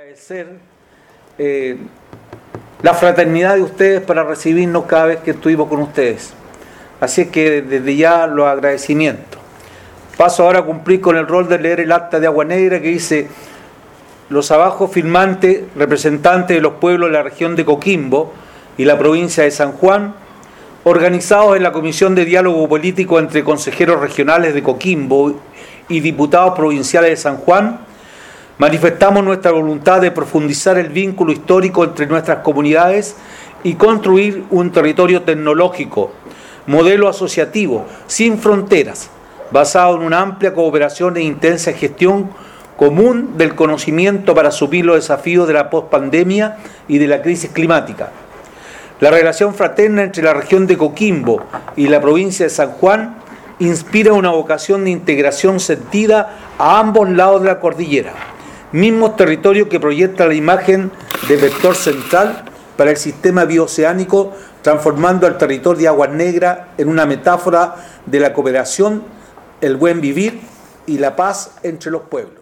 agradecer la fraternidad de ustedes para recibirnos cada vez que estuvimos con ustedes. Así es que desde ya los agradecimientos. Paso ahora a cumplir con el rol de leer el acta de Agua Negra que dice: los abajo firmantes, representantes de los pueblos de la región de Coquimbo y la provincia de San Juan, organizados en la Comisión de Diálogo Político entre consejeros regionales de Coquimbo y diputados provinciales de San Juan, manifestamos nuestra voluntad de profundizar el vínculo histórico entre nuestras comunidades y construir un territorio tecnológico, modelo asociativo, sin fronteras, basado en una amplia cooperación e intensa gestión común del conocimiento para asumir los desafíos de la pospandemia y de la crisis climática. La relación fraterna entre la región de Coquimbo y la provincia de San Juan inspira una vocación de integración sentida a ambos lados de la cordillera, mismos territorios que proyecta la imagen de vector central para el sistema bioceánico, transformando al territorio de Aguas Negras en una metáfora de la cooperación, el buen vivir y la paz entre los pueblos.